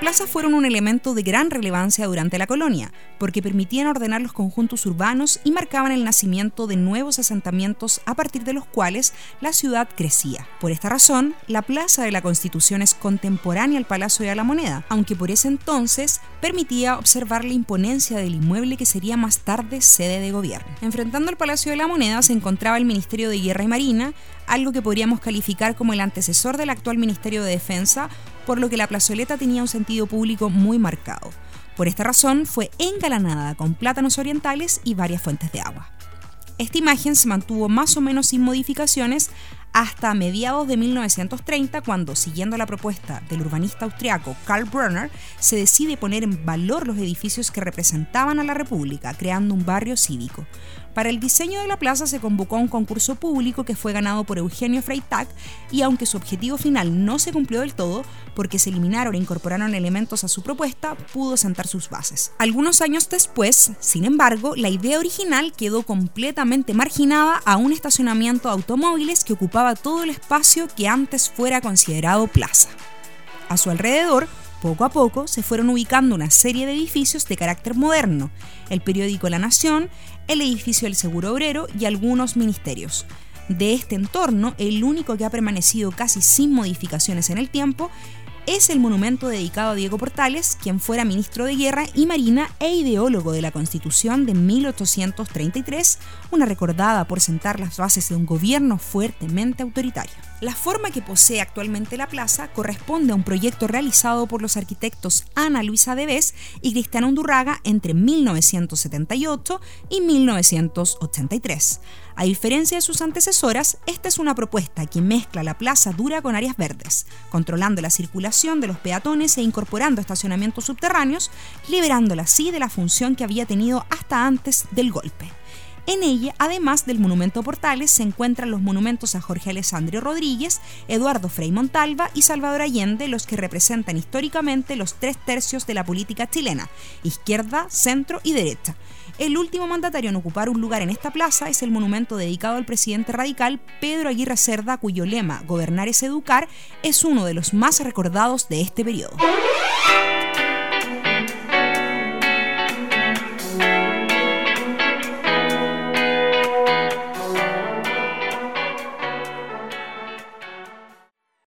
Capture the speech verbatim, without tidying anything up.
plazas fueron un elemento de gran relevancia durante la colonia, porque permitían ordenar los conjuntos urbanos y marcaban el nacimiento de nuevos asentamientos a partir de los cuales la ciudad crecía. Por esta razón, la Plaza de la Constitución es contemporánea al Palacio de la Moneda, aunque por ese entonces permitía observar la imponencia del inmueble que sería más tarde sede de gobierno. Enfrentando al Palacio de la Moneda se encontraba el Ministerio de Guerra y Marina, algo que podríamos calificar como el antecesor del actual Ministerio de Defensa, por lo que la plazoleta tenía un sentido público muy marcado. Por esta razón fue engalanada con plátanos orientales y varias fuentes de agua. Esta imagen se mantuvo más o menos sin modificaciones hasta mediados de mil novecientos treinta, cuando, siguiendo la propuesta del urbanista austriaco Karl Brunner, se decide poner en valor los edificios que representaban a la República, creando un barrio cívico. Para el diseño de la plaza se convocó a un concurso público que fue ganado por Eugenio Freytag, y aunque su objetivo final no se cumplió del todo, porque se eliminaron e incorporaron elementos a su propuesta, pudo sentar sus bases. Algunos años después, sin embargo, la idea original quedó completamente marginada a un estacionamiento de automóviles que ocupaba todo el espacio que antes fuera considerado plaza. A su alrededor, poco a poco, se fueron ubicando una serie de edificios de carácter moderno: el periódico La Nación, el edificio del Seguro Obrero y algunos ministerios. De este entorno, el único que ha permanecido casi sin modificaciones en el tiempo es el monumento dedicado a Diego Portales, quien fuera ministro de Guerra y Marina e ideólogo de la Constitución de mil ochocientos treinta y tres, una recordada por sentar las bases de un gobierno fuertemente autoritario. La forma que posee actualmente la plaza corresponde a un proyecto realizado por los arquitectos Ana Luisa Debes y Cristiano Undurraga entre mil novecientos setenta y ocho y mil novecientos ochenta y tres. A diferencia de sus antecesoras, esta es una propuesta que mezcla la plaza dura con áreas verdes, controlando la circulación de los peatones e incorporando estacionamientos subterráneos, liberándola así de la función que había tenido hasta antes del golpe. En ella, además del monumento a Portales, se encuentran los monumentos a Jorge Alessandro Rodríguez, Eduardo Frei Montalva y Salvador Allende, los que representan históricamente los tres tercios de la política chilena: izquierda, centro y derecha. El último mandatario en ocupar un lugar en esta plaza es el monumento dedicado al presidente radical Pedro Aguirre Cerda, cuyo lema "Gobernar es educar" es uno de los más recordados de este periodo.